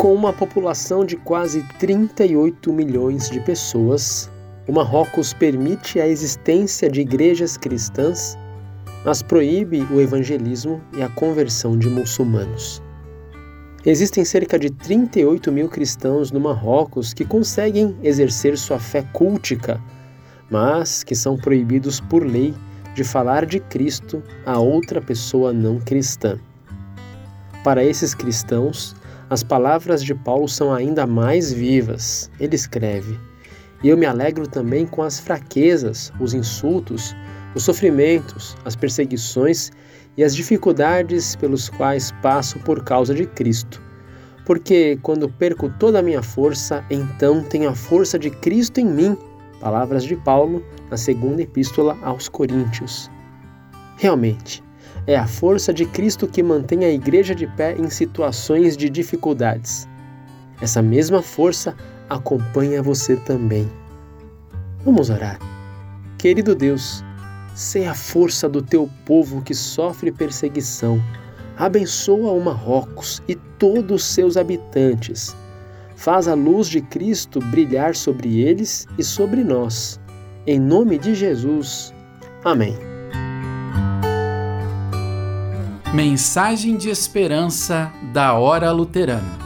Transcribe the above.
Com uma população de quase 38 milhões de pessoas, o Marrocos permite a existência de igrejas cristãs, mas proíbe o evangelismo e a conversão de muçulmanos. Existem cerca de 38 mil cristãos no Marrocos que conseguem exercer sua fé cultica, mas que são proibidos por lei de falar de Cristo a outra pessoa não cristã. Para esses cristãos, as palavras de Paulo são ainda mais vivas. Ele escreve: "E eu me alegro também com as fraquezas, os insultos, os sofrimentos, as perseguições e as dificuldades pelos quais passo por causa de Cristo. Porque quando perco toda a minha força, então tenho a força de Cristo em mim." Palavras de Paulo na segunda epístola aos Coríntios. Realmente, é a força de Cristo que mantém a igreja de pé em situações de dificuldades. Essa mesma força acompanha você também. Vamos orar. Querido Deus, sei a força do teu povo que sofre perseguição. Abençoa o Marrocos e todos os seus habitantes. Faz a luz de Cristo brilhar sobre eles e sobre nós. Em nome de Jesus. Amém. Mensagem de esperança da Hora Luterana.